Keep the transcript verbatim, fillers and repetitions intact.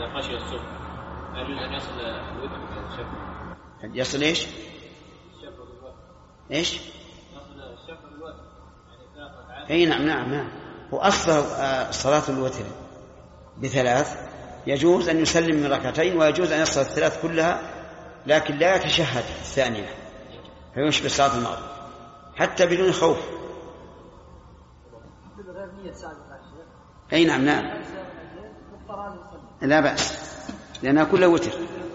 خشي الصبح يجوز أن يصل الوتر الشفع. يصل إيش؟ الشفع بالوتر. إيش؟ يصل الشفع بالوتر يعني ثلاث ركعات. أي نعم نعم نعم. وأصل صلاة الوتر بثلاث يجوز أن يسلم من ركعتين ويجوز أن يصل الثلاث كلها لكن لا يتشهد الثانية فيشبه صلاة المغرب حتى بدون خوف. أي نعم نعم لا بأس لأنها كلها وتر.